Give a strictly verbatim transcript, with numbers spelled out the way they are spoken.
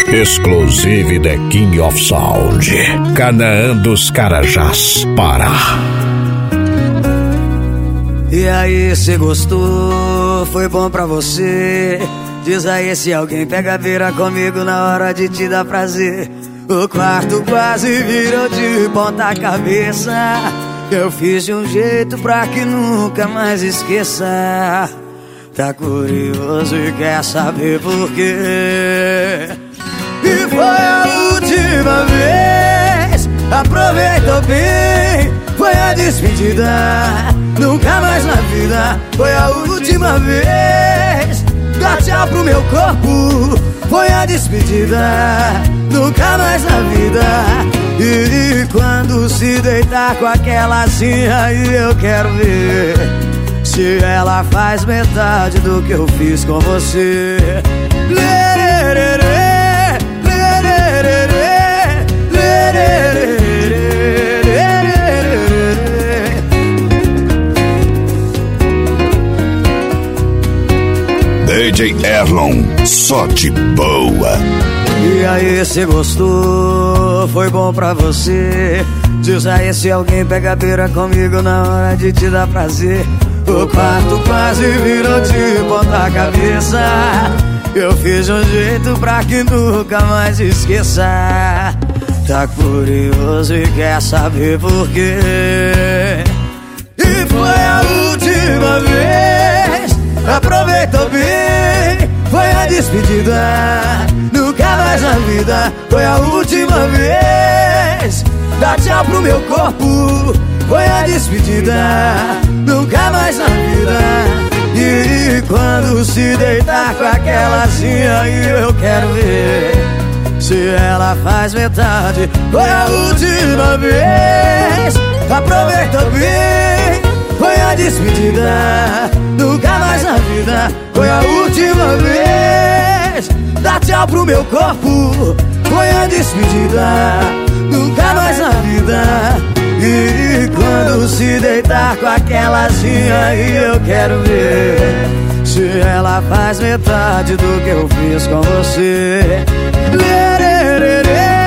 Exclusive The King of Sound, Canaã dos Carajás, Pará. E aí, cê gostou? Foi bom pra você? Diz aí se alguém pega a beira comigo na hora de te dar prazer. O quarto quase virou de ponta cabeça. Eu fiz de um jeito pra que nunca mais esqueça. Tá curioso e quer saber por quê? E foi a última vez. Aproveitou bem, foi a despedida. Nunca mais na vida. Foi a última vez. Dá tchau pro meu corpo. Foi a despedida. Nunca mais na vida. E quando se deitar com aquelazinha, aí eu quero ver se ela faz metade do que eu fiz com você. Lererê, D J Erlon, só de boa. E aí, cê gostou? Foi bom pra você? Diz aí se alguém pega a beira comigo na hora de te dar prazer. O quarto quase virou de ponta cabeça. Eu fiz um jeito pra que nunca mais esqueça. Tá curioso e quer saber por quê? E foi a última vez. Aproveitou bem, foi a despedida. Nunca mais na vida. Foi a última vez. Dá tchau pro meu corpo. Foi a despedida. Nunca mais na vida. E quando se deitar com aquelazinha, aí eu quero ver se ela faz metade. Foi a última vez. Aproveitou bem, foi a despedida. Nunca mais na vida. Foi a última vez. Dá tchau pro meu corpo. Foi a despedida. Nunca mais na vida. E quando se deitar com aquelazinha, aí eu quero ver se ela faz metade do que eu fiz com você. Lererê.